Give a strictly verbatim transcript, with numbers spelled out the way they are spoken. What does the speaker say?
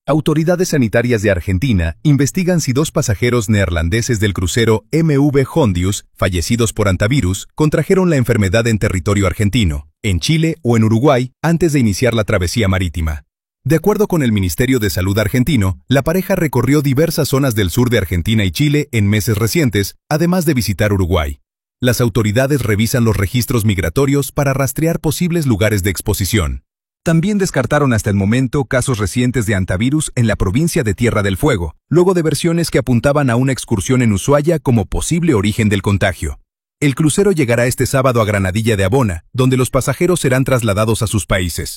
Autoridades sanitarias de Argentina investigan si dos pasajeros neerlandeses del crucero M V Hondius, fallecidos por hantavirus, contrajeron la enfermedad en territorio argentino, en Chile o en Uruguay antes de iniciar la travesía marítima. De acuerdo con el Ministerio de Salud argentino, la pareja recorrió diversas zonas del sur de Argentina y Chile en meses recientes, además de visitar Uruguay. Las autoridades revisan los registros migratorios para rastrear posibles lugares de exposición. También descartaron hasta el momento casos recientes de hantavirus en la provincia de Tierra del Fuego, luego de versiones que apuntaban a una excursión en Ushuaia como posible origen del contagio. El crucero llegará este sábado a Granadilla de Abona, donde los pasajeros serán trasladados a sus países.